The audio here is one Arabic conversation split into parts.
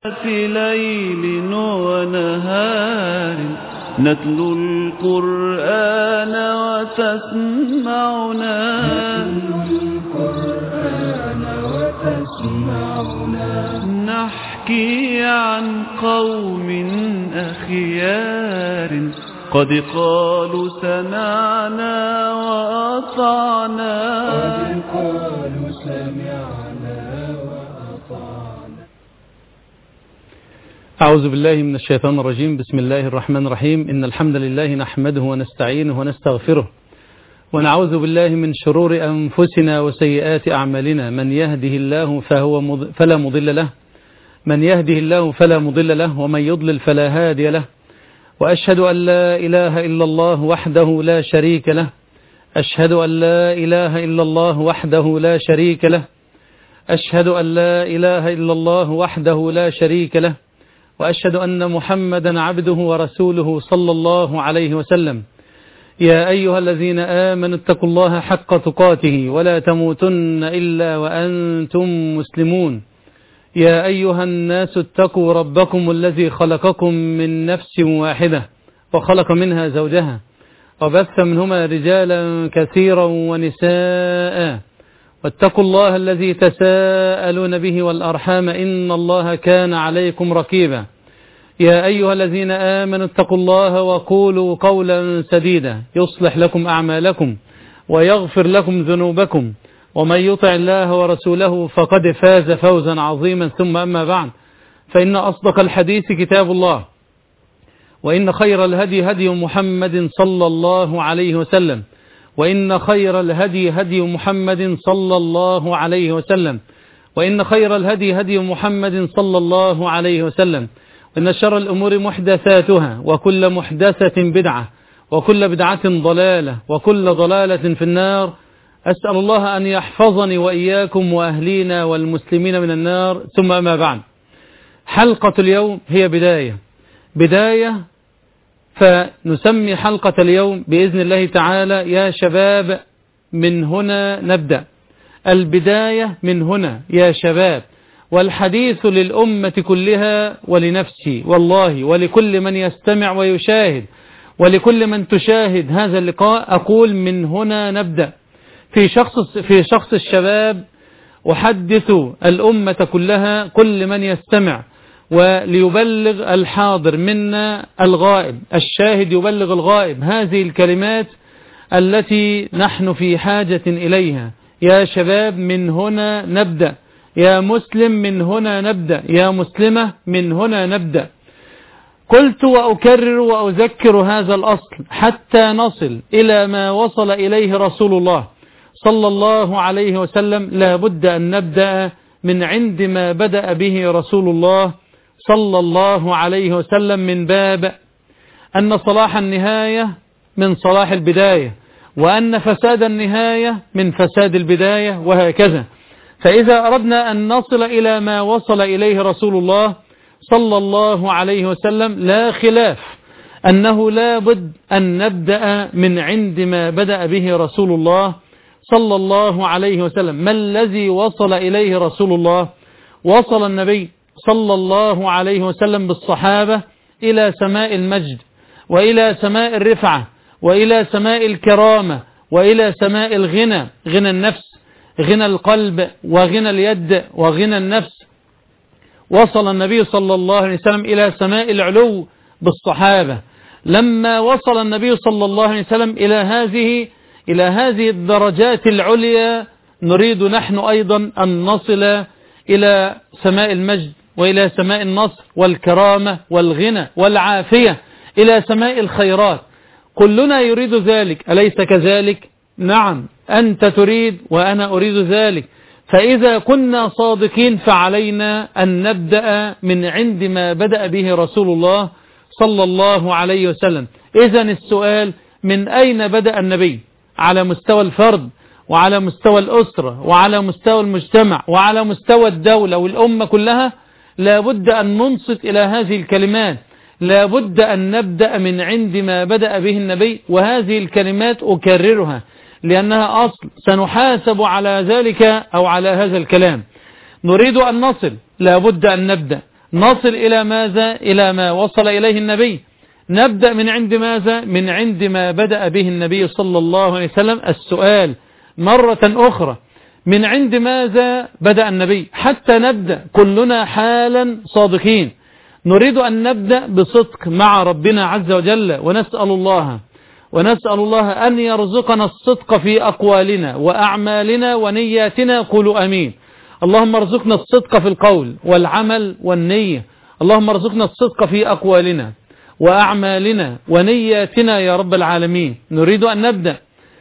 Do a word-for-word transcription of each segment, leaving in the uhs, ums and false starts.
ليل ونهار نتلو القرآن وتسمعنا نحكي عن قوم أخيار قد قالوا سمعنا وأطعنا قد قالوا سمعنا وأطعنا. أعوذ بالله من الشيطان الرجيم. بسم الله الرحمن الرحيم. إن الحمد لله نحمده ونستعينه ونستغفره ونعوذ بالله من شرور أنفسنا وسيئات أعمالنا. من يهده الله فهو مض... فلا مضل له من يهده الله فلا مضل له ومن يضلل فلا هادي له. وأشهد أن لا إله إلا الله وحده لا شريك له أشهد أن لا إله إلا الله وحده لا شريك له أشهد أن لا إله إلا الله وحده لا شريك له وأشهد أن محمدا عبده ورسوله صلى الله عليه وسلم. يا أيها الذين آمنوا اتقوا الله حق تقاته ولا تموتن إلا وأنتم مسلمون. يا أيها الناس اتقوا ربكم الذي خلقكم من نفس واحدة وخلق منها زوجها وبث منهما رجالا كثيرا ونساء واتقوا الله الذي تساءلون به والأرحام إن الله كان عليكم رقيبا. يا أيها الذين آمنوا اتقوا الله وقولوا قولا سديدا يصلح لكم أعمالكم ويغفر لكم ذنوبكم ومن يطع الله ورسوله فقد فاز فوزا عظيما. ثم أما بعد، فإن أصدق الحديث كتاب الله، وإن خير الهدي هدي محمد صلى الله عليه وسلم، وإن خير الهدي هدي محمد صلى الله عليه وسلم، وإن خير الهدي هدي محمد صلى الله عليه وسلم، وإن شر الأمور محدثاتها وكل محدثة بدعة وكل بدعة ضلالة وكل ضلالة في النار. أسأل الله أن يحفظني وإياكم وأهلينا والمسلمين من النار. ثم أما بعد، حلقة اليوم هي بداية بداية فنسمي حلقة اليوم بإذن الله تعالى يا شباب من هنا نبدأ. البداية من هنا يا شباب، والحديث للأمة كلها ولنفسي والله ولكل من يستمع ويشاهد ولكل من تشاهد هذا اللقاء. أقول من هنا نبدأ. في شخص في شخص الشباب أحدث الأمة كلها، كل من يستمع وليبلغ الحاضر منا الغائب، الشاهد يبلغ الغائب، هذه الكلمات التي نحن في حاجة إليها. يا شباب من هنا نبدأ، يا مسلم من هنا نبدأ، يا مسلمة من هنا نبدأ. قلت وأكرر وأذكر هذا الأصل حتى نصل إلى ما وصل إليه رسول الله صلى الله عليه وسلم. لا بد أن نبدأ من عند ما بدأ به رسول الله صلى الله عليه وسلم، من باب أن صلاح النهاية من صلاح البداية، وأن فساد النهاية من فساد البداية، وهكذا. فإذا أردنا أن نصل إلى ما وصل إليه رسول الله صلى الله عليه وسلم، لا خلاف أنه لا بد أن نبدأ من عند ما بدأ به رسول الله صلى الله عليه وسلم. ما الذي وصل إليه رسول الله؟ وصل النبي صلى الله عليه وسلم بالصحابة إلى سماء المجد، وإلى سماء الرفعة، وإلى سماء الكرامة، وإلى سماء الغنى، غنى النفس، غنى القلب، وغنى اليد، وغنى النفس. وصل النبي صلى الله عليه وسلم إلى سماء العلو بالصحابة. لما وصل النبي صلى الله عليه وسلم إلى هذه إلى هذه الدرجات العليا، نريد نحن أيضا أن نصل إلى سماء المجد، وإلى سماء النصر والكرامة والغنى والعافية، إلى سماء الخيرات. كلنا يريد ذلك، أليس كذلك؟ نعم، أنت تريد وأنا أريد ذلك. فإذا كنا صادقين فعلينا أن نبدأ من عند ما بدأ به رسول الله صلى الله عليه وسلم. إذن السؤال: من أين بدأ النبي؟ على مستوى الفرد، وعلى مستوى الأسرة، وعلى مستوى المجتمع، وعلى مستوى الدولة والأمة كلها. لا بد أن ننصت إلى هذه الكلمات، لا بد أن نبدأ من عند ما بدأ به النبي. وهذه الكلمات أكررها لأنها أصل سنحاسب على ذلك أو على هذا الكلام. نريد أن نصل، لا بد أن نبدأ. نصل إلى ماذا؟ إلى ما وصل إليه النبي. نبدأ من عند ماذا؟ من عند ما بدأ به النبي صلى الله عليه وسلم. السؤال مرة أخرى، من عند ماذا بدأ النبي؟ حتى نبدأ كلنا حالا صادقين، نريد أن نبدأ بصدق مع ربنا عز وجل، ونسأل الله ونسأل الله أن يرزقنا الصدق في أقوالنا وأعمالنا ونياتنا. قولوا أمين. اللهم ارزقنا الصدق في القول والعمل والنية. اللهم ارزقنا الصدق في أقوالنا وأعمالنا ونياتنا يا رب العالمين. نريد أن نبدأ.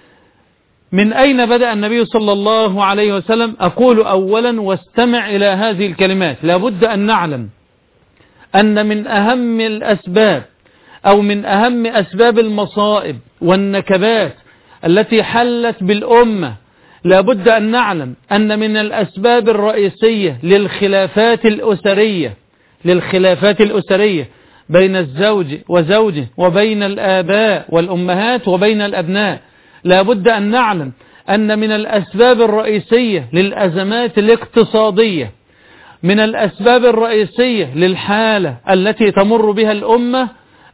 من أين بدأ النبي صلى الله عليه وسلم؟ أقول أولا واستمع إلى هذه الكلمات. لابد أن نعلم أن من أهم الأسباب أو من أهم أسباب المصائب والنكبات التي حلت بالأمة، لابد أن نعلم أن من الأسباب الرئيسية للخلافات الأسرية للخلافات الأسرية بين الزوج وزوجه وبين الآباء والأمهات وبين الأبناء، لابد أن نعلم أن من الأسباب الرئيسية للأزمات الاقتصادية، من الأسباب الرئيسية للحالة التي تمر بها الأمة،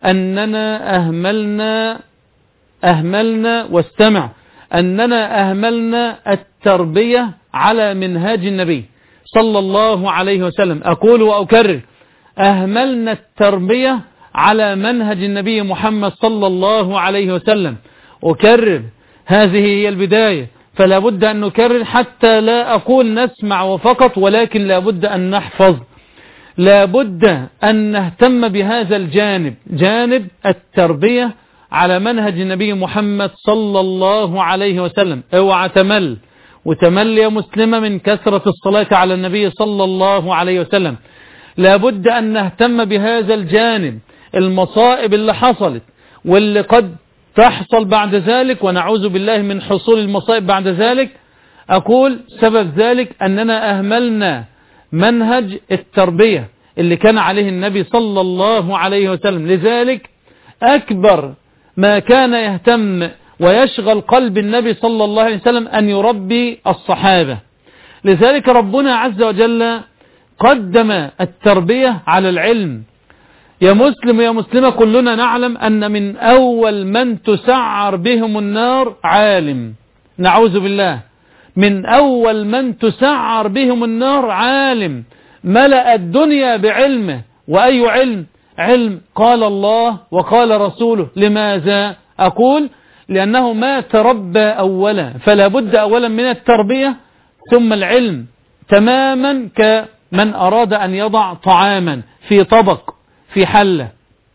أننا أهملنا أهملنا واستمع أننا أهملنا التربية على منهاج النبي صلى الله عليه وسلم. أقول وأكرر، أهملنا التربية على منهج النبي محمد صلى الله عليه وسلم. أكرر، هذه هي البداية، فلا بد أن نكرر حتى لا أقول نسمع وفقط، ولكن لا بد أن نحفظ، لا بد أن نهتم بهذا الجانب، جانب التربية على منهج النبي محمد صلى الله عليه وسلم. اوعى تمل وتمل يا مسلمة من كثرة الصلاة على النبي صلى الله عليه وسلم. لا بد أن نهتم بهذا الجانب. المصائب اللي حصلت واللي قد تحصل بعد ذلك، ونعوذ بالله من حصول المصائب بعد ذلك، أقول سبب ذلك أننا أهملنا منهج التربية اللي كان عليه النبي صلى الله عليه وسلم. لذلك أكبر ما كان يهتم ويشغل قلب النبي صلى الله عليه وسلم أن يربي الصحابة. لذلك ربنا عز وجل قدم التربية على العلم. يا مسلم يا مسلمة، كلنا نعلم أن من أول من تسعر بهم النار عالم، نعوذ بالله، من أول من تسعر بهم النار عالم ملأ الدنيا بعلمه. وأي علم؟ علم قال الله وقال رسوله. لماذا؟ أقول لأنه ما تربى أولا، فلا بد أولا من التربية ثم العلم، تماما كمن أراد أن يضع طعاما في طبق في حلة.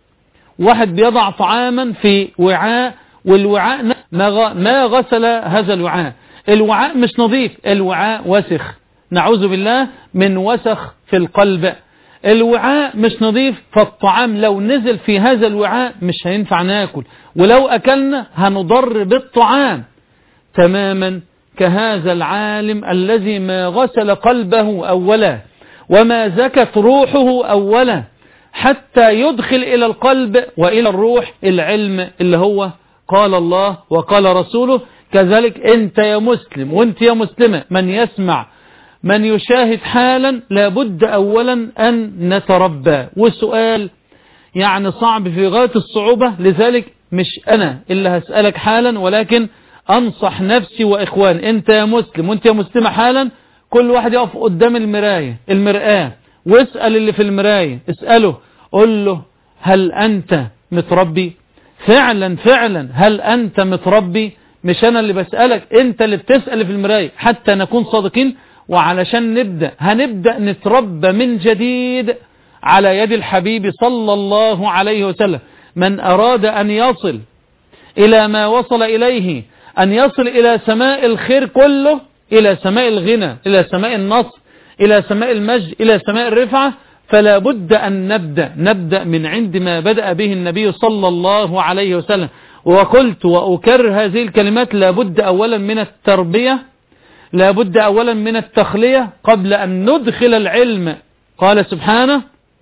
واحد بيضع طعاما في وعاء، والوعاء ما غسل هذا الوعاء، الوعاء مش نظيف، الوعاء وسخ، نعوذ بالله من وسخ في القلب. الوعاء مش نظيف، فالطعام لو نزل في هذا الوعاء مش هينفع ناكل، ولو أكلنا هنضر بالطعام. تماما كهذا العالم الذي ما غسل قلبه أولا وما زكت روحه أولا حتى يدخل إلى القلب وإلى الروح العلم اللي هو قال الله وقال رسوله. كذلك أنت يا مسلم وأنت يا مسلمة، من يسمع من يشاهد حالا، لابد أولا أن نتربى. والسؤال يعني صعب في غاية الصعوبة، لذلك مش أنا اللي هسألك حالا، ولكن أنصح نفسي وإخوان. أنت يا مسلم وأنت يا مسلمة حالا، كل واحد يقف قدام المراية المرآة واسأل اللي في المراية، اسأله قل له هل أنت متربي؟ فعلا فعلا هل أنت متربي؟ مش أنا اللي بسألك، أنت اللي بتسأل في المراية، حتى نكون صادقين. وعلشان نبدأ هنبدأ نتربى من جديد على يد الحبيب صلى الله عليه وسلم. من أراد أن يصل إلى ما وصل إليه، أن يصل إلى سماء الخير كله، إلى سماء الغنى، إلى سماء النصر، إلى سماء المجد، إلى سماء الرفعة، فلا بد أن نبدأ نبدأ من عند ما بدأ به النبي صلى الله عليه وسلم. وقلت وأكرر هذه الكلمات، لا بد أولا من التربية، لا بد أولا من التخلية قبل أن ندخل العلم. قال سبحانه: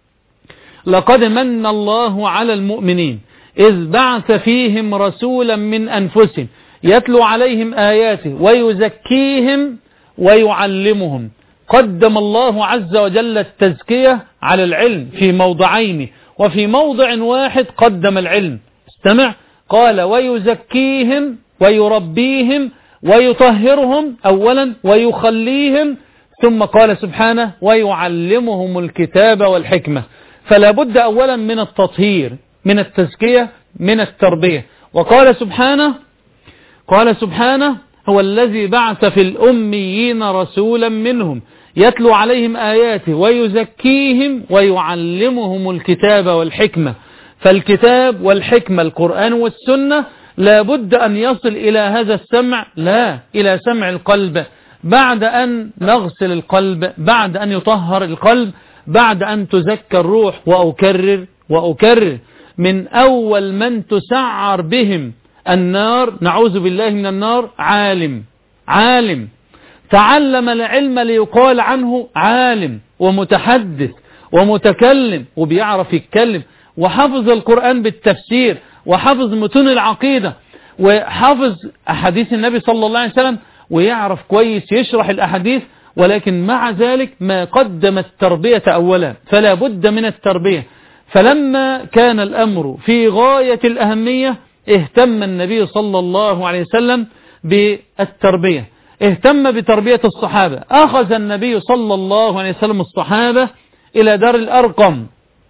لقد من الله على المؤمنين إذ بعث فيهم رسولا من أنفسهم يتلو عليهم آياته ويزكيهم ويعلمهم. قدم الله عز وجل التزكية على العلم في موضعين، وفي موضع واحد قدم العلم. استمع، قال ويزكيهم ويربيهم ويطهرهم أولا ويخليهم، ثم قال سبحانه ويعلمهم الكتاب والحكمة. فلا بد أولا من التطهير، من التزكية، من التربية. وقال سبحانه قال سبحانه هو الذي بعث في الأميين رسولا منهم يتلو عليهم آياته ويزكيهم ويعلمهم الكتاب والحكمة. فالكتاب والحكمة القرآن والسنة لا بد أن يصل إلى هذا السمع، لا إلى سمع القلب، بعد أن نغسل القلب، بعد أن يطهر القلب، بعد أن تزكى الروح. وأكرر وأكرر من أول من تسعر بهم النار، نعوذ بالله من النار، عالم عالم تعلم العلم ليقال عنه عالم ومتحدث ومتكلم وبيعرف يتكلم، وحفظ القرآن بالتفسير، وحفظ متون العقيدة، وحفظ أحاديث النبي صلى الله عليه وسلم، ويعرف كويس يشرح الأحاديث، ولكن مع ذلك ما قدم التربية أولا. فلا بد من التربية. فلما كان الأمر في غاية الأهمية اهتم النبي صلى الله عليه وسلم بالتربية، اهتم بتربية الصحابة. أخذ النبي صلى الله عليه وسلم الصحابة إلى دار الأرقم.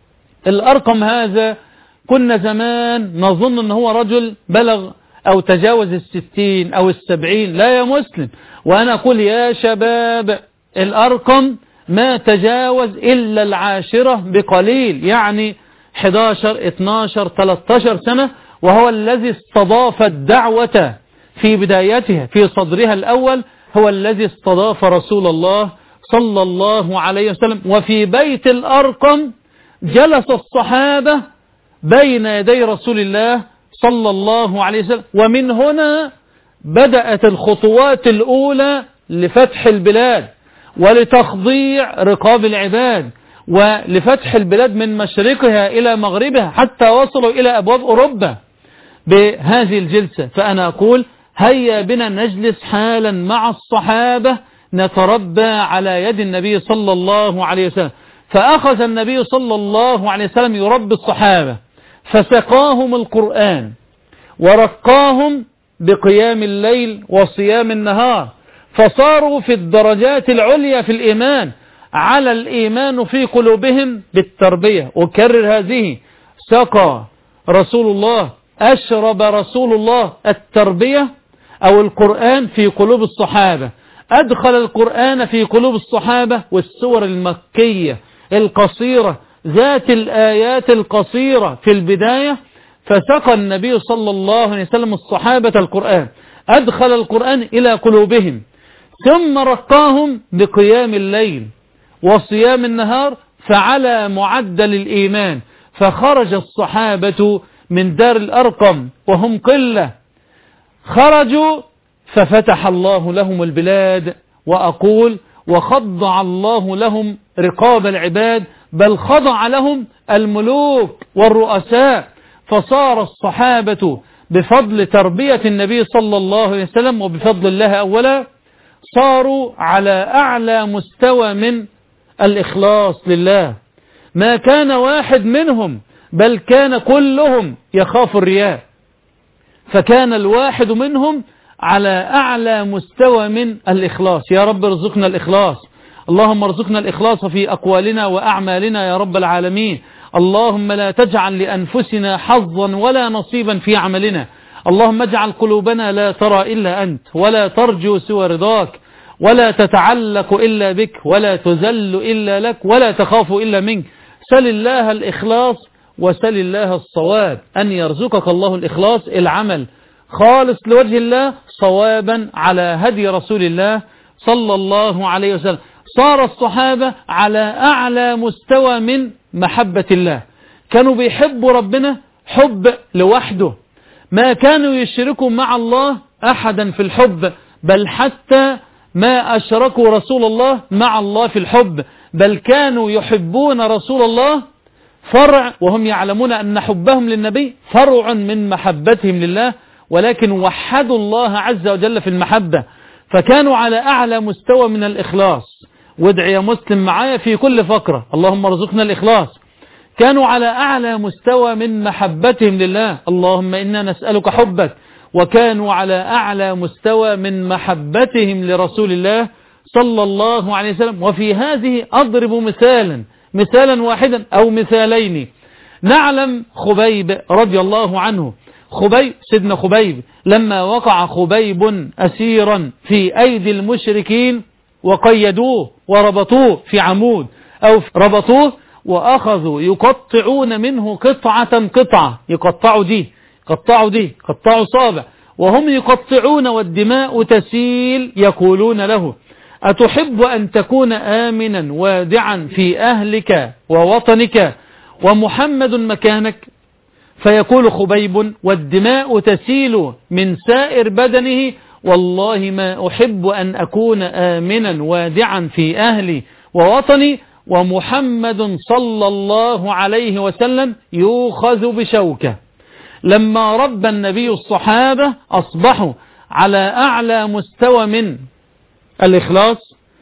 الأرقم هذا كنا زمان نظن أنه هو رجل بلغ أو تجاوز الستين أو السبعين. لا يا مسلم، وأنا أقول يا شباب، الأرقم ما تجاوز إلا العاشرة بقليل، يعني احد عشر اثني عشر ثلاثة عشر سنة، وهو الذي استضاف الدعوة في بدايتها في صدرها الأول، هو الذي استضاف رسول الله صلى الله عليه وسلم. وفي بيت الأرقم جلس الصحابة بين يدي رسول الله صلى الله عليه وسلم. ومن هنا بدأت الخطوات الأولى لفتح البلاد ولتخضيع رقاب العباد، ولفتح البلاد من مشرقها إلى مغربها، حتى وصلوا إلى أبواب أوروبا بهذه الجلسة. فأنا أقول هيا بنا نجلس حالا مع الصحابة نتربى على يد النبي صلى الله عليه وسلم. فأخذ النبي صلى الله عليه وسلم يربي الصحابة، فسقاهم القرآن ورقاهم بقيام الليل وصيام النهار، فصاروا في الدرجات العليا في الإيمان، على الإيمان في قلوبهم بالتربية. أكرر هذه، سقى رسول الله، أشرب رسول الله التربية أو القرآن في قلوب الصحابة، أدخل القرآن في قلوب الصحابة. والسور المكية القصيرة ذات الآيات القصيرة في البداية، فسقى النبي صلى الله عليه وسلم الصحابة القرآن، أدخل القرآن إلى قلوبهم، ثم رقاهم بقيام الليل وصيام النهار، فعلى معدل الإيمان. فخرج الصحابة من دار الأرقم وهم قلة، خرجوا ففتح الله لهم البلاد، وأقول وخضع الله لهم رقاب العباد، بل خضع لهم الملوك والرؤساء. فصار الصحابة بفضل تربية النبي صلى الله عليه وسلم وبفضل الله أولا صاروا على أعلى مستوى من الإخلاص لله. ما كان واحد منهم، بل كان كلهم يخاف الرياء، فكان الواحد منهم على أعلى مستوى من الإخلاص. يا رب ارزقنا الإخلاص، اللهم ارزقنا الإخلاص في أقوالنا وأعمالنا يا رب العالمين. اللهم لا تجعل لأنفسنا حظا ولا نصيبا في عملنا. اللهم اجعل قلوبنا لا ترى إلا أنت، ولا ترجو سوى رضاك، ولا تتعلق إلا بك، ولا تذل إلا لك، ولا تخاف إلا منك. سل الله الإخلاص وسل الله الصواب، أن يرزقك الله الإخلاص، العمل خالص لوجه الله، صوابا على هدي رسول الله صلى الله عليه وسلم. صار الصحابة على أعلى مستوى من محبة الله، كانوا بيحبوا ربنا حب لوحده، ما كانوا يشركوا مع الله أحدا في الحب، بل حتى ما أشركوا رسول الله مع الله في الحب، بل كانوا يحبون رسول الله فرع، وهم يعلمون أن حبهم للنبي فرع من محبتهم لله، ولكن وحدوا الله عز وجل في المحبة. فكانوا على أعلى مستوى من الإخلاص وادعي يا مسلم معايا في كل فقرة اللهم ارزقنا الإخلاص. كانوا على أعلى مستوى من محبتهم لله، اللهم إنا نسألك حبك. وكانوا على أعلى مستوى من محبتهم لرسول الله صلى الله عليه وسلم. وفي هذه أضرب مثالا مثالا واحدا أو مثالين. نعلم خبيب رضي الله عنه، خبيب سيدنا خبيب لما وقع خبيب أسيرا في أيدي المشركين وقيدوه وربطوه في عمود أو ربطوه وأخذوا يقطعون منه قطعة قطعة، يقطعوا دي قطعوا دي قطعوا صابع، وهم يقطعون والدماء تسيل، يقولون له أتحب أن تكون آمنا وادعا في أهلك ووطنك ومحمد مكانك؟ فيقول خبيب والدماء تسيل من سائر بدنه والله ما أحب أن أكون آمنا وادعا في أهلي ووطني ومحمد صلى الله عليه وسلم يؤخذ بشوكه. لما رب النبي الصحابة أصبحوا على أعلى مستوى من الإخلاص،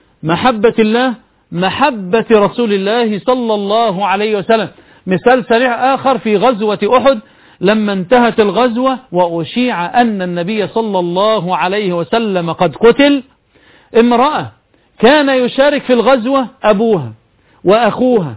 محبة الله، محبة رسول الله صلى الله عليه وسلم. مثال سريع آخر في غزوة أحد لما انتهت الغزوة وأشيع أن النبي صلى الله عليه وسلم قد قتل، امرأة كان يشارك في الغزوة أبوها وأخوها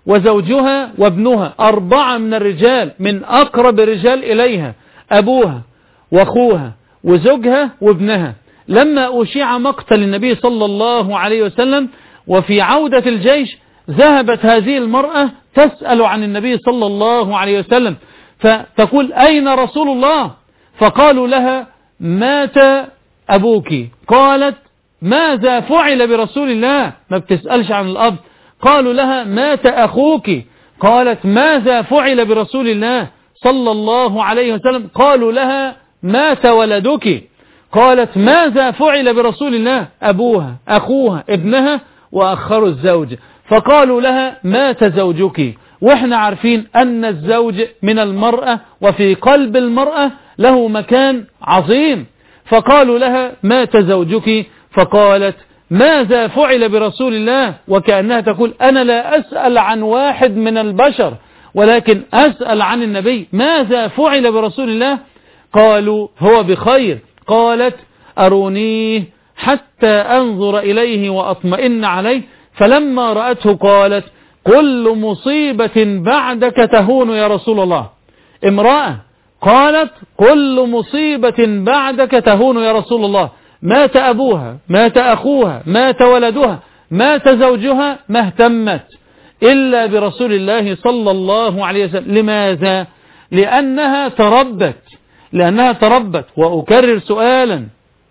وزوجها وابنها، أربعة من الرجال من أقرب الرجال إليها، أبوها وأخوها وزوجها وابنها. لما أشيع مقتل النبي صلى الله عليه وسلم وفي عودة الجيش ذهبت هذه المرأة تسأل عن النبي صلى الله عليه وسلم، فتقول أين رسول الله؟ فقالوا لها مات أبوك. قالت ماذا فعل برسول الله؟ ما بتسألش عن الأب. قالوا لها مات أخوك. قالت ماذا فعل برسول الله صلى الله عليه وسلم؟ قالوا لها مات ولدك. قالت ماذا فعل برسول الله؟ أبوها أخوها ابنها وأخروا الزوج. فقالوا لها مات زوجك. واحنا عارفين أن الزوج من المرأة وفي قلب المرأة له مكان عظيم. فقالوا لها مات زوجك. فقالت ماذا فعل برسول الله؟ وكأنها تقول أنا لا أسأل عن واحد من البشر ولكن أسأل عن النبي، ماذا فعل برسول الله؟ قالوا هو بخير. قالت أرونيه حتى أنظر إليه وأطمئن عليه. فلما رأته قالت كل مصيبة بعدك تهون يا رسول الله. امرأة قالت كل مصيبة بعدك تهون يا رسول الله. مات أبوها، مات أخوها، مات ولدها، مات زوجها، ما اهتمت إلا برسول الله صلى الله عليه وسلم. لماذا؟ لأنها تربت لأنها تربت وأكرر سؤالا،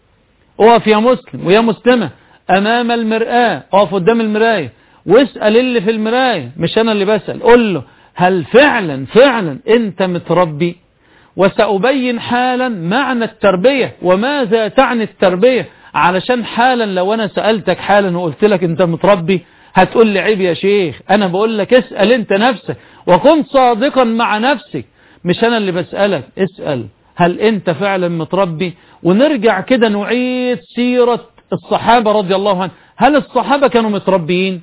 اقف يا مسلم ويا مسلمة أمام المرآة، اقف قدام المراية واسأل اللي في المراية، مش أنا اللي بسأل، قل له هل فعلا فعلا أنت متربي؟ وسأبين حالا معنى التربية وماذا تعني التربية، علشان حالا لو أنا سألتك حالا وقلت لك أنت متربي هتقول لي عيب يا شيخ. أنا بقول لك اسأل أنت نفسك وكن صادقا مع نفسك، مش أنا اللي بسألك. اسأل هل أنت فعلا متربي؟ ونرجع كده نعيد سيرة الصحابة رضي الله عنهم. هل الصحابة كانوا متربيين؟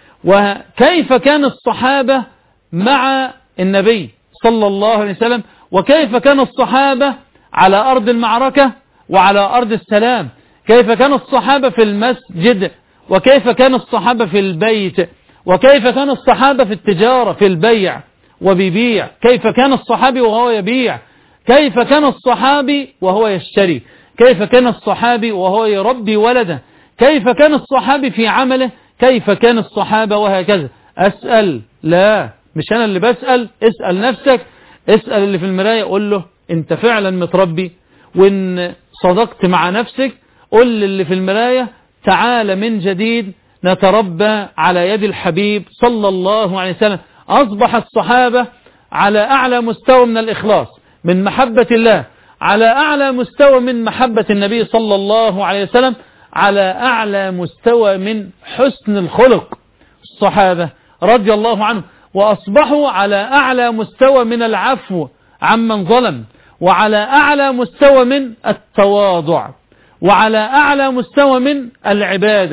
وكيف كان الصحابة مع النبي صلى الله عليه وسلم؟ وكيف كان الصحابة على أرض المعركة وعلى أرض السلام؟ كيف كان الصحابة في المسجد؟ وكيف كان الصحابة في البيت؟ وكيف كان الصحابة في التجارة في البيع وبيبيع؟ كيف كان الصحابي وهو يبيع؟ كيف كان الصحابي وهو يشتري؟ كيف كان الصحابي وهو يربي ولده؟ كيف كان الصحابي في عمله؟ كيف كان الصحابة؟ وهكذا. أسأل؟ لا، مش أنا اللي بسأل. اسأل نفسك، اسأل اللي في المراية، قول له انت فعلا متربي؟ وان صدقت مع نفسك قل اللي في المراية تعال من جديد نتربى على يد الحبيب صلى الله عليه وسلم. أصبح الصحابة على أعلى مستوى من الإخلاص، من محبة الله، على أعلى مستوى من محبة النبي صلى الله عليه وسلم، على أعلى مستوى من حسن الخلق الصحابة رضي الله عنهم. وأصبحوا على أعلى مستوى من العفو عمن ظلم، وعلى أعلى مستوى من التواضع، وعلى أعلى مستوى من العبادة.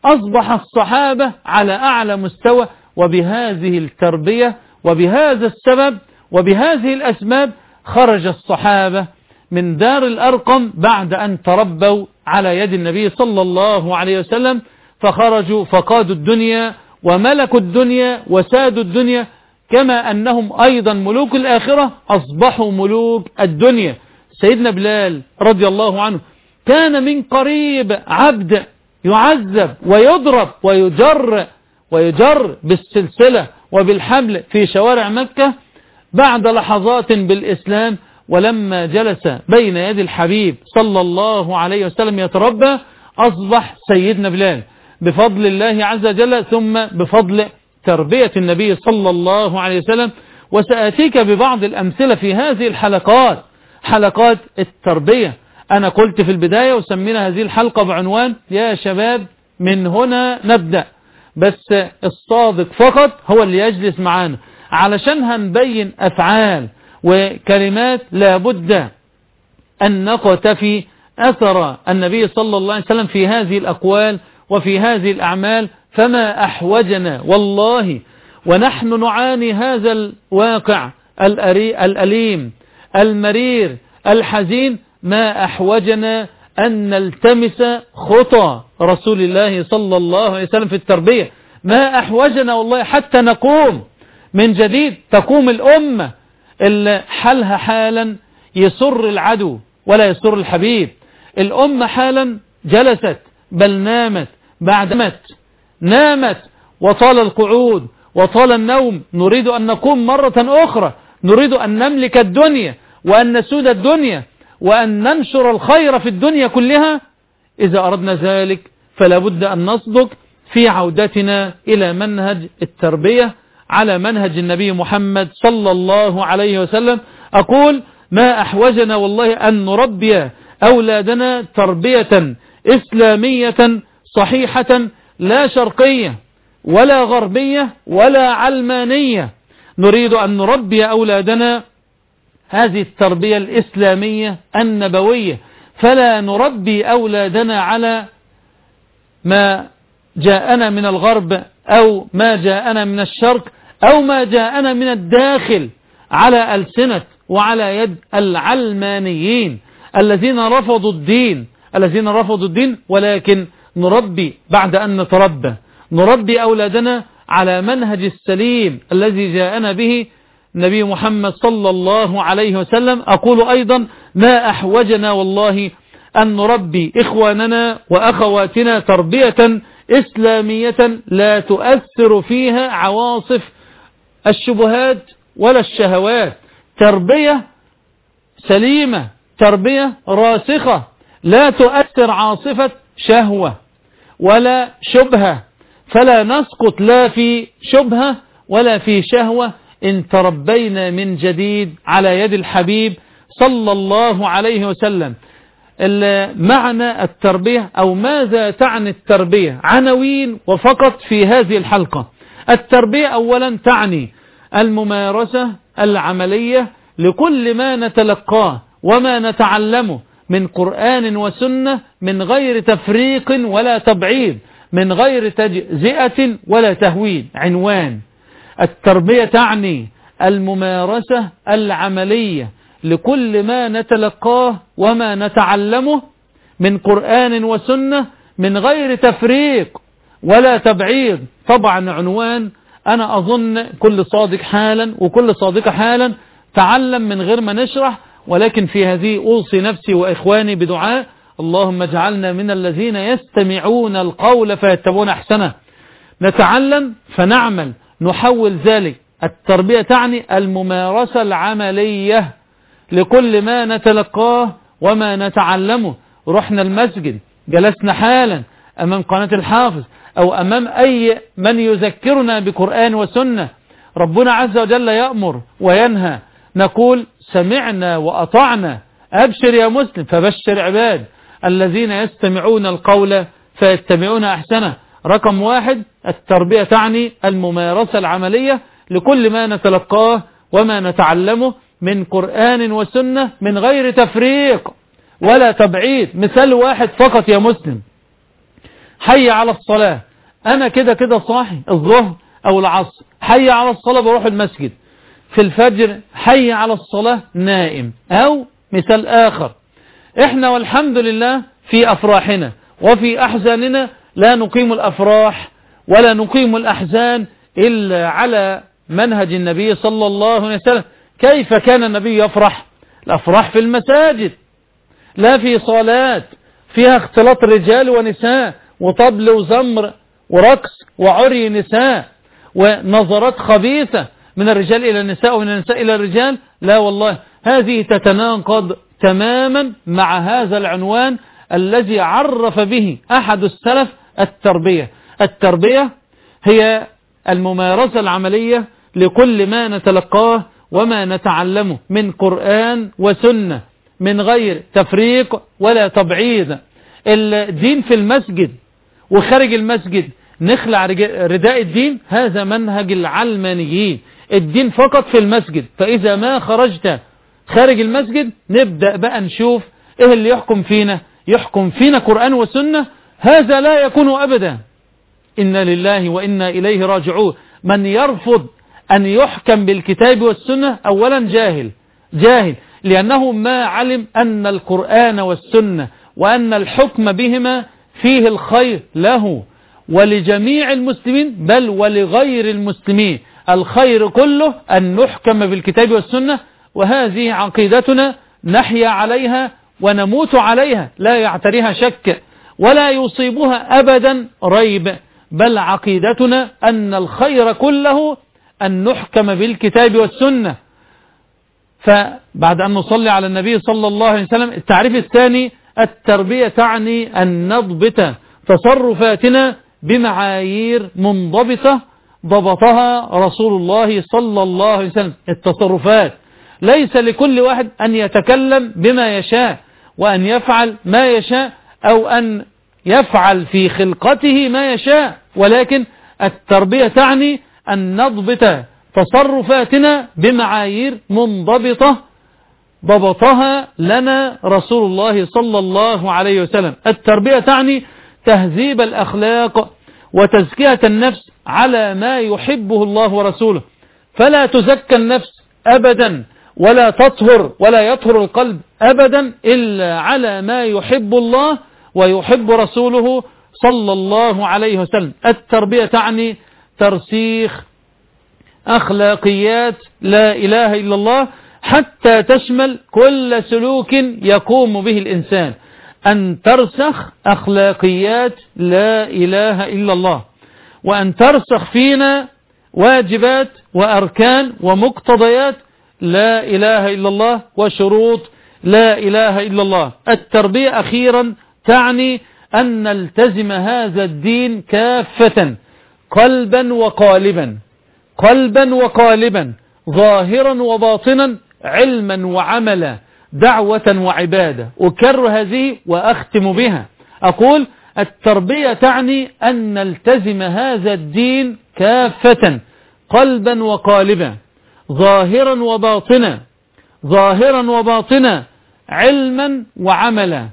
أصبح الصحابة على أعلى مستوى. وبهذه التربية وبهذا السبب وبهذه الأسباب خرج الصحابة من دار الأرقم بعد أن تربوا على يد النبي صلى الله عليه وسلم، فخرجوا فقادوا الدنيا وملكوا الدنيا وسادوا الدنيا، كما أنهم أيضا ملوك الآخرة أصبحوا ملوك الدنيا. سيدنا بلال رضي الله عنه كان من قريب عبد يعذب ويضرب ويجر ويجر بالسلسلة وبالحبل في شوارع مكة، بعد لحظات بالإسلام ولما جلس بين يد الحبيب صلى الله عليه وسلم يتربى أصبح سيدنا بلال بفضل الله عز وجل، ثم بفضل تربية النبي صلى الله عليه وسلم. وسأتيك ببعض الأمثلة في هذه الحلقات، حلقات التربية. أنا قلت في البداية وسمينا هذه الحلقة بعنوان يا شباب من هنا نبدأ، بس الصادق فقط هو اللي يجلس معانا علشان هنبين أفعال وكلمات لابد أن نقتفي أثر النبي صلى الله عليه وسلم في هذه الأقوال وفي هذه الأعمال. فما أحوجنا والله ونحن نعاني هذا الواقع الأليم المرير الحزين، ما أحوجنا أن نلتمس خطى رسول الله صلى الله عليه وسلم في التربية. ما أحوجنا والله حتى نقوم من جديد، تقوم الأمة اللي حالها حالا يسر العدو ولا يسر الحبيب. الأمة حالا جلست بل نامت، بعد مت نامت وطال القعود وطال النوم. نريد أن نقوم مرة أخرى، نريد أن نملك الدنيا وأن نسود الدنيا وأن ننشر الخير في الدنيا كلها. إذا أردنا ذلك فلا بد أن نصدق في عودتنا إلى منهج التربية على منهج النبي محمد صلى الله عليه وسلم. أقول ما أحوجنا والله أن نربي أولادنا تربية إسلامية صحيحة، لا شرقية ولا غربية ولا علمانية. نريد أن نربي أولادنا هذه التربية الإسلامية النبوية، فلا نربي أولادنا على ما جاءنا من الغرب أو ما جاءنا من الشرق أو ما جاءنا من الداخل على ألسنة وعلى يد العلمانيين الذين رفضوا الدين الذين رفضوا الدين ولكن نربي بعد أن نتربى، نربي أولادنا على منهج السليم الذي جاءنا به نبي محمد صلى الله عليه وسلم. أقول أيضا ما أحوجنا والله أن نربي إخواننا وأخواتنا تربية إسلامية لا تؤثر فيها عواصف الشبهات ولا الشهوات، تربية سليمة، تربية راسخة لا تؤثر عاصفة شهوة ولا شبهة، فلا نسقط لا في شبهة ولا في شهوة إن تربينا من جديد على يد الحبيب صلى الله عليه وسلم. معنى التربية أو ماذا تعني التربية، عناوين وفقط في هذه الحلقة. التربية أولا تعني الممارسة العملية لكل ما نتلقاه وما نتعلمه من قرآن وسنة من غير تفريق ولا تبعيد، من غير تجزئة ولا تهويد. عنوان التربية تعني الممارسة العملية لكل ما نتلقاه وما نتعلمه من قرآن وسنة من غير تفريق ولا تبعيد. طبعا عنوان أنا أظن كل صادق حالا وكل صادقة حالا تعلم من غير ما نشرح، ولكن في هذه أوصي نفسي وإخواني بدعاء اللهم اجعلنا من الذين يستمعون القول فيتبعون أحسنه. نتعلم فنعمل نحول ذلك. التربية تعني الممارسة العملية لكل ما نتلقاه وما نتعلمه. رحنا المسجد، جلسنا حالا أمام قناة الحافظ أو أمام أي من يذكرنا بقرآن وسنة، ربنا عز وجل يأمر وينهى، نقول سمعنا وأطعنا. أبشر يا مسلم، فبشر عباد الذين يستمعون القول فيتبعون أحسنه. رقم واحد التربية تعني الممارسة العملية لكل ما نتلقاه وما نتعلمه من قرآن وسنة من غير تفريق ولا تبعيد. مثال واحد فقط يا مسلم، حي على الصلاة، أنا كده كده صاحي الظهر أو العصر، حي على الصلاة بروح المسجد. في الفجر حي على الصلاة نائم. أو مثال آخر، إحنا والحمد لله في أفراحنا وفي أحزاننا لا نقيم الأفراح ولا نقيم الأحزان إلا على منهج النبي صلى الله عليه وسلم. كيف كان النبي يفرح؟ الأفراح في المساجد، لا في صالات فيها اختلاط رجال ونساء وطبل وزمر ورقص وعري نساء ونظرات خبيثة من الرجال إلى النساء ومن النساء إلى الرجال. لا والله، هذه تتناقض تماما مع هذا العنوان الذي عرف به أحد السلف التربية. التربية هي الممارسة العملية لكل ما نتلقاه وما نتعلمه من قرآن وسنة من غير تفريق ولا تبعيض. الدين في المسجد وخارج المسجد نخلع رداء الدين، هذا منهج العلمانيين. الدين فقط في المسجد، فإذا ما خرجت خارج المسجد نبدأ بقى نشوف إيه اللي يحكم فينا. يحكم فينا قرآن وسنة، هذا لا يكون أبدا. إنا لله وإنا إليه راجعون. من يرفض أن يحكم بالكتاب والسنة أولا جاهل جاهل لأنه ما علم أن القرآن والسنة وأن الحكم بهما فيه الخير له ولجميع المسلمين بل ولغير المسلمين. الخير كله أن نحكم بالكتاب والسنة، وهذه عقيدتنا نحيا عليها ونموت عليها، لا يعتريها شك ولا يصيبها أبدا ريب، بل عقيدتنا أن الخير كله أن نحكم بالكتاب والسنة. فبعد أن نصلي على النبي صلى الله عليه وسلم، التعريف الثاني: التربية تعني أن نضبط تصرفاتنا بمعايير منضبطة ضبطها رسول الله صلى الله عليه وسلم. التصرفات ليس لكل واحد أن يتكلم بما يشاء وأن يفعل ما يشاء أو أن يفعل في خلقته ما يشاء، ولكن التربية تعني أن نضبط تصرفاتنا بمعايير منضبطة ضبطها لنا رسول الله صلى الله عليه وسلم. التربية تعني تهذيب الأخلاق وتزكية النفس على ما يحبه الله ورسوله، فلا تزكى النفس أبدا ولا تطهر ولا يطهر القلب أبدا إلا على ما يحب الله ويحب رسوله صلى الله عليه وسلم. التربية تعني ترسيخ أخلاقيات لا إله إلا الله حتى تشمل كل سلوك يقوم به الإنسان، أن ترسخ أخلاقيات لا إله إلا الله، وأن ترسخ فينا واجبات وأركان ومقتضيات لا إله إلا الله وشروط لا إله إلا الله. التربية أخيرا تعني أن نلتزم هذا الدين كافة قلبا وقالبا قلبا وقالبا ظاهرا وباطنا علما وعملا دعوة وعبادة. أكرر هذه وأختم بها، أقول: التربية تعني أن نلتزم هذا الدين كافة قلبا وقالبا ظاهرا وباطنا ظاهرا وباطنا علما وعملا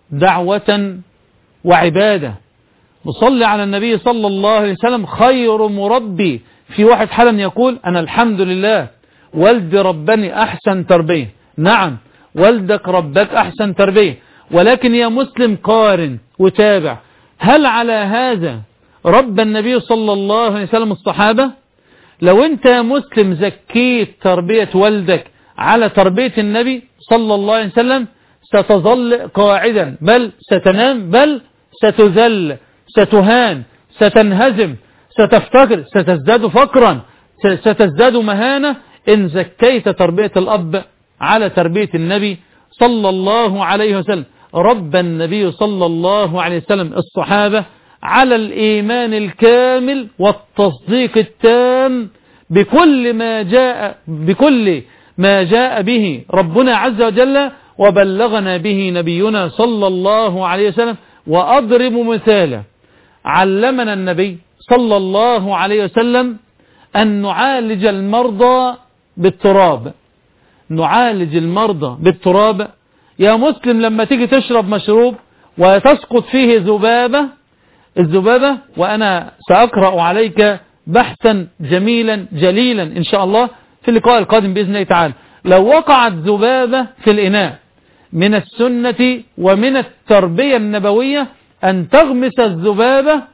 دعوة وعبادة. نصلي على النبي صلى الله عليه وسلم خير مربي. في واحد حالا يقول: أنا الحمد لله والدي ربني أحسن تربية. نعم، والدك ربك أحسن تربية، ولكن يا مسلم قارن وتابع، هل على هذا رب النبي صلى الله عليه وسلم الصحابة؟ لو أنت يا مسلم زكيت تربية والدك على تربية النبي صلى الله عليه وسلم ستظل قاعدا، بل ستنام، بل ستذل، ستهان، ستنهزم، ستفتقر، ستزداد فقرا، ستزداد مهانة إن زكيت تربية الأب على تربية النبي صلى الله عليه وسلم. رب النبي صلى الله عليه وسلم الصحابة على الإيمان الكامل والتصديق التام بكل ما جاء بكل ما جاء به ربنا عز وجل وبلغنا به نبينا صلى الله عليه وسلم. وأضرب مثالا: علمنا النبي صلى الله عليه وسلم أن نعالج المرضى بالتراب. نعالج المرضى بالتراب. يا مسلم، لما تيجي تشرب مشروب وتسقط فيه ذبابة الذبابة، وأنا سأقرأ عليك بحثا جميلا جليلا إن شاء الله في اللقاء القادم بإذن الله تعالى. لو وقعت ذبابة في الإناء، من السنة ومن التربية النبوية أن تغمس الذبابة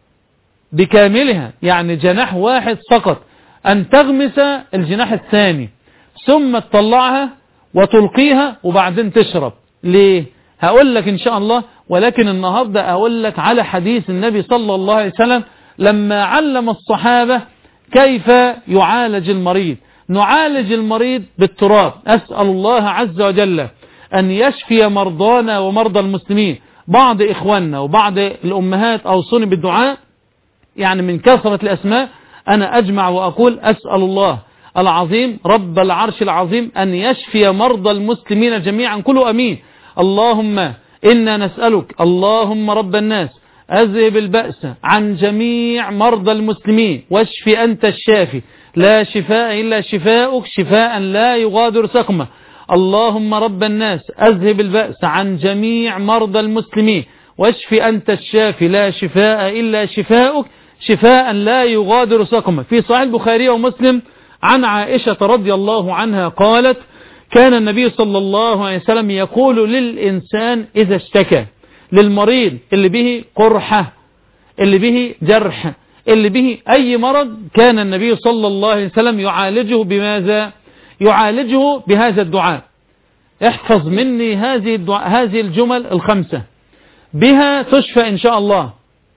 بكاملها، يعني جناح واحد فقط، أن تغمس الجناح الثاني ثم تطلعها وتلقيها وبعدين تشرب. ليه؟ هقول لك إن شاء الله، ولكن النهاردة أقول لك على حديث النبي صلى الله عليه وسلم لما علم الصحابة كيف يعالج المريض. نعالج المريض بالتراب. أسأل الله عز وجل أن يشفي مرضانا ومرضى المسلمين. بعض إخواننا وبعض الأمهات أوصوني بالدعاء، يعني من كثرة الأسماء أنا أجمع وأقول أسأل الله العظيم رب العرش العظيم أن يشفي مرضى المسلمين جميعا. كلوا أمين. اللهم إنا نسألك اللهم رب الناس أذهب البأس عن جميع مرضى المسلمين واشف أنت الشافي لا شفاء إلا شفاؤك شفاء لا يغادر سقما. اللهم رب الناس أذهب البأس عن جميع مرضى المسلمين واشف أنت الشافي لا شفاء إلا شفاؤك شفاء لا يغادر سقما. في صحيح البخاري ومسلم عن عائشة رضي الله عنها قالت كان النبي صلى الله عليه وسلم يقول للإنسان إذا اشتكى، للمريض اللي به قرحة، اللي به جرح، اللي به أي مرض، كان النبي صلى الله عليه وسلم يعالجه بماذا؟ يعالجه بهذا الدعاء. احفظ مني هذه الدعاء هذه الجمل الخمسة، بها تشفى إن شاء الله.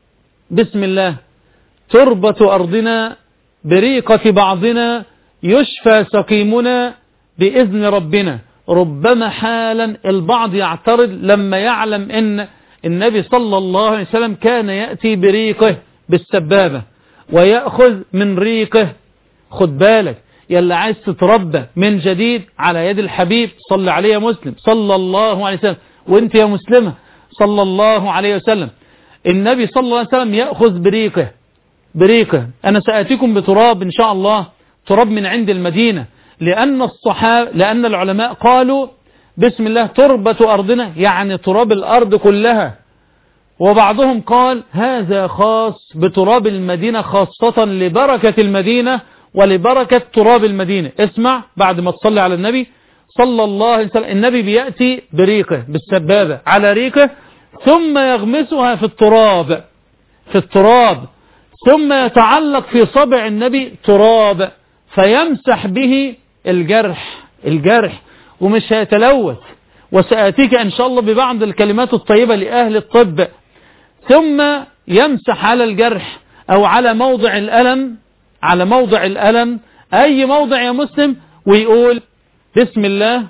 بسم الله تربة أرضنا بريقة بعضنا يشفى سقيمنا بإذن ربنا. ربما حالا البعض يعترض لما يعلم ان النبي صلى الله عليه وسلم كان يأتي بريقه بالسبابة ويأخذ من ريقه. خد بالك يلا عايز تتربى من جديد على يد الحبيب صلى عليه مسلم صلى الله عليه وسلم، وانت يا مسلمة صلى الله عليه وسلم. النبي صلى الله عليه وسلم يأخذ بريقه بريقه. أنا سأتيكم بتراب إن شاء الله، تراب من عند المدينة، لأن الصحابة لأن العلماء قالوا بسم الله تربة أرضنا، يعني تراب الأرض كلها. وبعضهم قال هذا خاص بتراب المدينة خاصة لبركة المدينة ولبركة تراب المدينة. اسمع بعد ما تصلي على النبي صلى الله عليه وسلم، النبي بيأتي بريقه بالسبابة على ريقه ثم يغمسها في التراب في التراب ثم يتعلق في صبع النبي تراب فيمسح به الجرح الجرح ومش هيتلوث. وسأتيك إن شاء الله ببعض الكلمات الطيبة لأهل الطب. ثم يمسح على الجرح أو على موضع الألم على موضع الألم أي موضع يا مسلم، ويقول بسم الله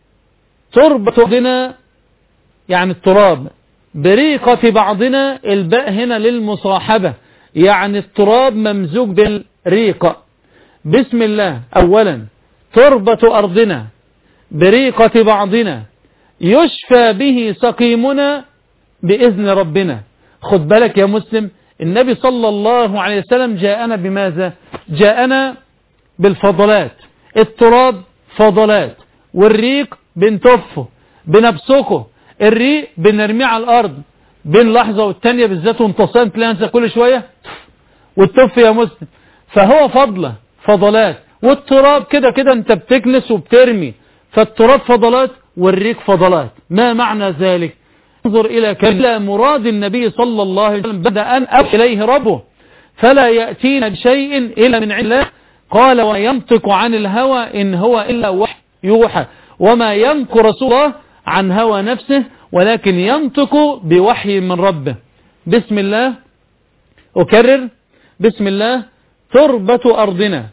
تربة بعضنا، يعني التراب، بريقة بعضنا، الباء هنا للمصاحبة، يعني التراب ممزوج بالريقة. بسم الله أولا تربة أرضنا بريقة بعضنا يشفى به سقيمنا بإذن ربنا. خد بالك يا مسلم، النبي صلى الله عليه وسلم جاءنا بماذا؟ جاءنا بالفضلات. التراب فضلات، والريق بنتفه بنبسكه، الريق بنرميه على الأرض بين لحظة والتانية بالذات وانتصان تلاقي كل شوية والتف يا مسلم. فهو فضلة فضلات، والتراب كده كده انت بتكنس وبترمي، فالتراب فضلات والريق فضلات. ما معنى ذلك؟ انظر إلى كلا مراد النبي صلى الله عليه وسلم بدأ أن أوحي إليه ربه فلا يأتينا بشيء إلا من عند الله. قال وينطق عن الهوى إن هو إلا وحي يوحى، وما ينطق رسول الله عن هوى نفسه ولكن ينطق بوحي من ربه. بسم الله أكرر بسم الله تربة أرضنا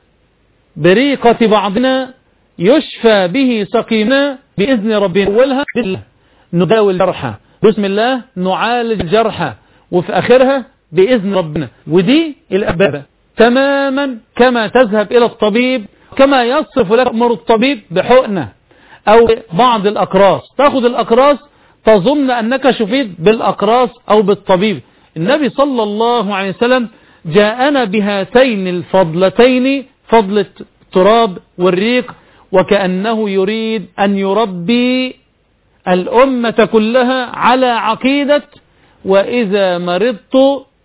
بريقة بعضنا يشفى به سقيمنا بإذن ربنا. أولها بالله نداوي الجرحى، بسم الله نعالج الجرحى، وفي آخرها بإذن ربنا. ودي الأبابة تماما كما تذهب إلى الطبيب، كما يصف لك أمر الطبيب بحقنة أو بعض الأقراص، تأخذ الأقراص تظن أنك شفيت بالأقراص أو بالطبيب. النبي صلى الله عليه وسلم جاءنا بهاتين الفضلتين، فضلة التراب والريق، وكأنه يريد أن يربي الأمة كلها على عقيدة وإذا مرضت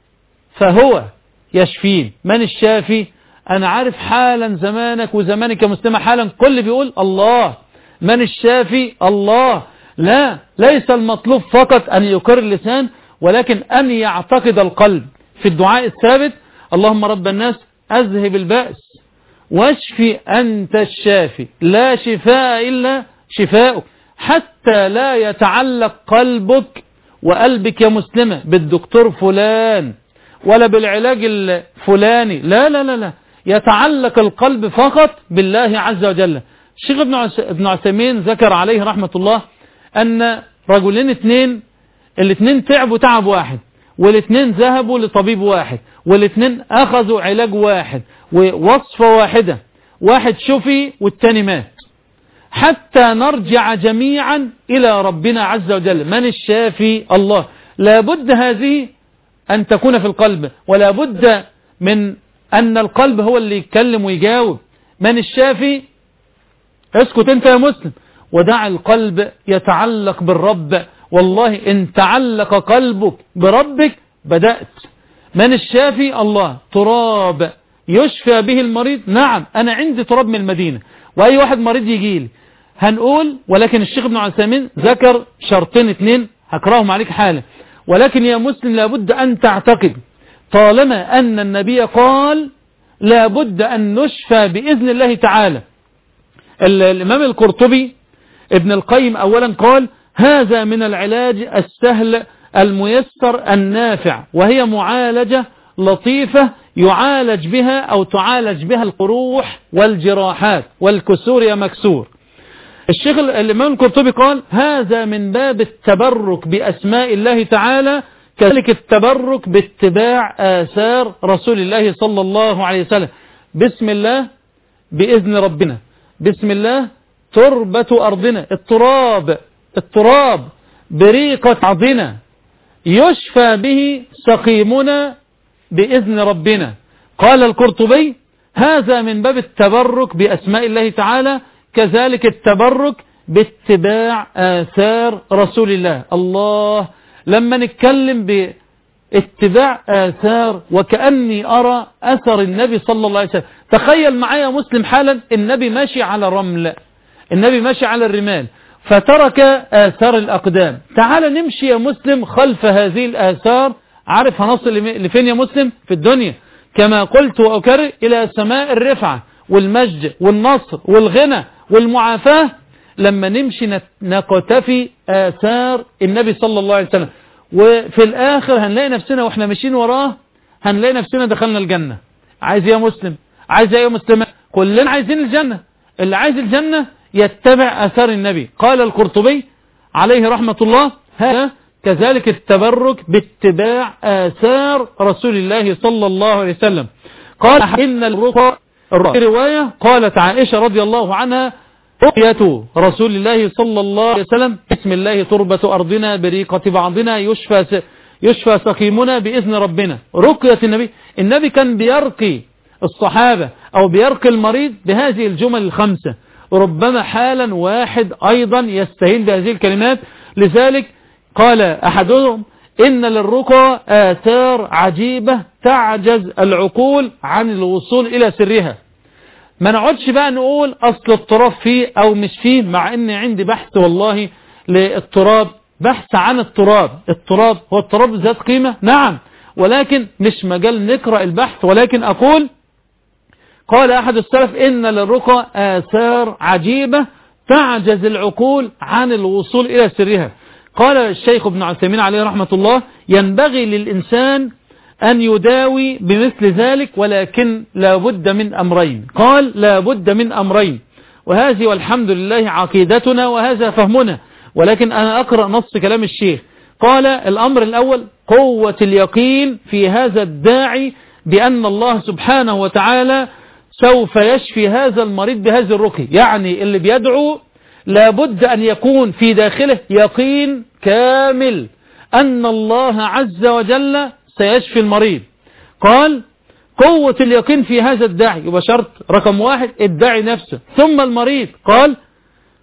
فهو يشفين. من الشافي؟ أنا عارف حالا زمانك وزمانك يا مسلمة حالا كل بيقول الله. من الشافي؟ الله. لا، ليس المطلوب فقط أن يقر اللسان، ولكن أن يعتقد القلب في الدعاء الثابت: اللهم رب الناس أذهب البأس واشفي أنت الشافي لا شفاء إلا شفاؤك. حتى لا يتعلق قلبك وقلبك يا مسلمة بالدكتور فلان ولا بالعلاج الفلاني، لا لا لا لا، يتعلق القلب فقط بالله عز وجل. الشيخ ابن عثيمين ذكر عليه رحمة الله أن رجلين اثنين، الاثنين تعبوا تعب واحد، والاثنين ذهبوا لطبيب واحد، والاثنين أخذوا علاج واحد ووصفة واحدة، واحد شفي والتاني مات، حتى نرجع جميعا إلى ربنا عز وجل. من الشافي؟ الله. لابد هذه أن تكون في القلب، ولا بد من أن القلب هو اللي يتكلم ويجاوب. من الشافي؟ اسكت أنت يا مسلم ودع القلب يتعلق بالرب. والله إن تعلق قلبك بربك بدأت. من الشافي؟ الله. تراب يشفى به المريض؟ نعم، أنا عندي تراب من المدينة وأي واحد مريض يجي لي هنقول، ولكن الشيخ ابن عثيمين ذكر شرطين اثنين هكرههم عليك حالا. ولكن يا مسلم لابد أن تعتقد طالما أن النبي قال لابد أن نشفى بإذن الله تعالى. الإمام القرطبي ابن القيم أولا قال: هذا من العلاج السهل الميسر النافع، وهي معالجة لطيفة يعالج بها أو تعالج بها القروح والجراحات والكسور يا مكسور. الشيخ الإمام القرطبي قال: هذا من باب التبرك بأسماء الله تعالى، كذلك التبرك باتباع آثار رسول الله صلى الله عليه وسلم. بسم الله بإذن ربنا، بسم الله تربة أرضنا، التراب التراب بريقة عضنا يشفى به سقيمنا بإذن ربنا. قال القرطبي: هذا من باب التبرك بأسماء الله تعالى، كذلك التبرك باتباع آثار رسول الله. الله، لما نتكلم باتباع آثار وكأني أرى أثر النبي صلى الله عليه وسلم. تخيل معايا مسلم حالا النبي ماشي على رمل، النبي ماشي على الرمال فترك آثار الأقدام. تعال نمشي يا مسلم خلف هذه الآثار. عارف هنصل لفين يا مسلم؟ في الدنيا كما قلت وأكرر إلى سماء الرفعة والمجد والنصر والغنى والمعافاة لما نمشي نقتفي آثار النبي صلى الله عليه وسلم. وفي الآخر هنلاقي نفسنا وإحنا ماشيين وراه هنلاقي نفسنا دخلنا الجنة. عايز يا مسلم؟ عايز يا مسلم؟ كلنا عايزين الجنة. اللي عايز الجنة يتبع آثار النبي. قال القرطبي عليه رحمة الله: هذا كذلك التبرك باتباع آثار رسول الله صلى الله عليه وسلم. قال: إن الرقى رواية قالت عائشة رضي الله عنها: رقية رسول الله صلى الله عليه وسلم بسم الله تربة أرضنا بريقة بعضنا يشفى يشفى سقيمنا بإذن ربنا. رقية النبي، النبي كان بيرقي الصحابة أو بيرقي المريض بهذه الجمل الخمسة. ربما حالا واحد أيضا يستهين بهذه الكلمات. لذلك قال أحدهم: إن للرقى آثار عجيبة تعجز العقول عن الوصول إلى سرها. ما نقعدش بقى نقول أصل التراب فيه أو مش فيه، مع إن عندي بحث والله للتراب، بحث عن التراب. التراب هو التراب ذات قيمة؟ نعم، ولكن مش مجال نقرأ البحث. ولكن أقول قال أحد السلف: إن للرقى آثار عجيبة تعجز العقول عن الوصول إلى سرها. قال الشيخ ابن عثيمين عليه رحمة الله: ينبغي للإنسان أن يداوي بمثل ذلك، ولكن لا بد من أمرين. قال: لا بد من أمرين، وهذه والحمد لله عقيدتنا وهذا فهمنا. ولكن أنا أقرأ نص كلام الشيخ. قال: الأمر الأول قوة اليقين في هذا الداعي بأن الله سبحانه وتعالى سوف يشفي هذا المريض بهذه الرقية. يعني اللي بيدعو لابد أن يكون في داخله يقين كامل أن الله عز وجل سيشفي المريض. قال: قوة اليقين في هذا الداعي، يبقى شرط رقم واحد الداعي نفسه ثم المريض. قال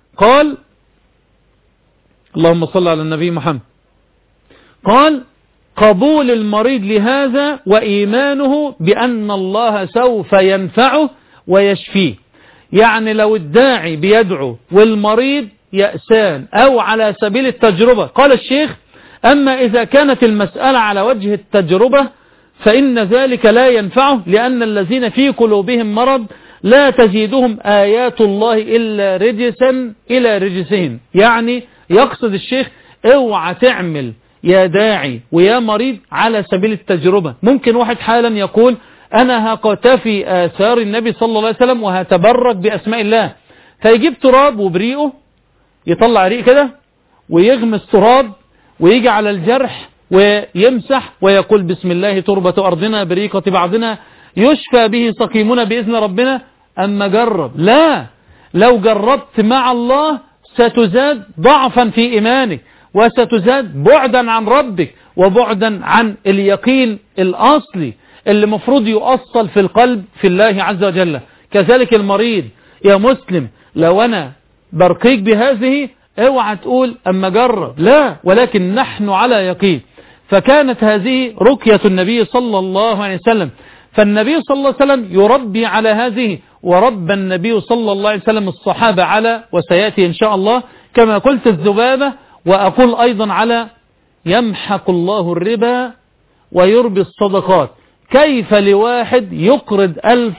قال اللهم صل على النبي محمد. قال: قبول المريض لهذا وإيمانه بأن الله سوف ينفعه ويشفيه. يعني لو الداعي بيدعو والمريض يأسان أو على سبيل التجربة، قال الشيخ: أما إذا كانت المسألة على وجه التجربة فإن ذلك لا ينفعه، لأن الذين في قلوبهم مرض لا تزيدهم آيات الله إلا رجسا إلى رجسهم. يعني يقصد الشيخ: اوعى تعمل يا داعي ويا مريض على سبيل التجربة. ممكن واحد حالا يقول: أنا هقتفي آثار النبي صلى الله عليه وسلم وهتبرك بأسماء الله، فيجيب تراب وبريقه، يطلع ريق كده ويغمس تراب ويجي على الجرح ويمسح ويقول: بسم الله تربة أرضنا بريقة بعضنا يشفى به سقيمنا بإذن ربنا. أما جرب، لا، لو جربت مع الله ستزاد ضعفا في إيمانك، وستزاد بعدا عن ربك وبعدا عن اليقين الأصلي اللي مفروض يؤصل في القلب في الله عز وجل. كذلك المريض يا مسلم، لو أنا برقيك بهذه اوعى تقول أما جرب، لا، ولكن نحن على يقين. فكانت هذه رقية النبي صلى الله عليه وسلم، فالنبي صلى الله عليه وسلم يربي على هذه، وربى النبي صلى الله عليه وسلم الصحابة على، وسيأتي إن شاء الله كما قلت الذبابة، وأقول أيضا على يمحق الله الربا ويربي الصدقات. كيف لواحد يقرض ألف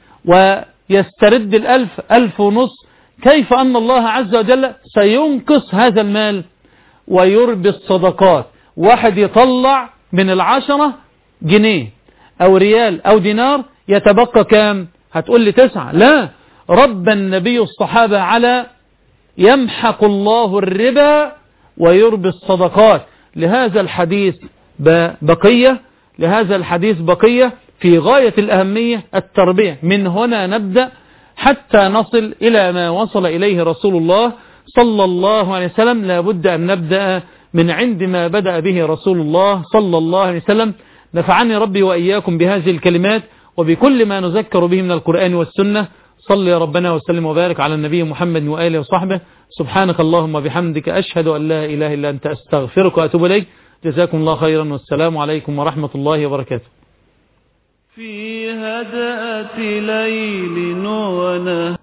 ويسترد الألف ألف ونص، كيف أن الله عز وجل سينقص هذا المال ويربي الصدقات؟ واحد يطلع من العشرة جنيه أو ريال أو دينار يتبقى كام؟ هتقول لي تسعة. لا، ربى النبي الصحابة على يمحق الله الربا ويربي الصدقات. لهذا الحديث بقية لهذا الحديث بقية في غاية الأهمية، التربية. من هنا نبدأ حتى نصل إلى ما وصل إليه رسول الله صلى الله عليه وسلم. لا بد أن نبدأ من عند ما بدأ به رسول الله صلى الله عليه وسلم. نفعني ربي وإياكم بهذه الكلمات وبكل ما نذكر به من القرآن والسنة. صل يا ربنا وسلم وبارك على النبي محمد وآله وصحبه. سبحانك اللهم بحمدك، أشهد أن لا إله إلا أنت، أستغفرك وأتوب إليك. جزاكم الله خيرا، والسلام عليكم ورحمة الله وبركاته. في هدأة ليل ونهار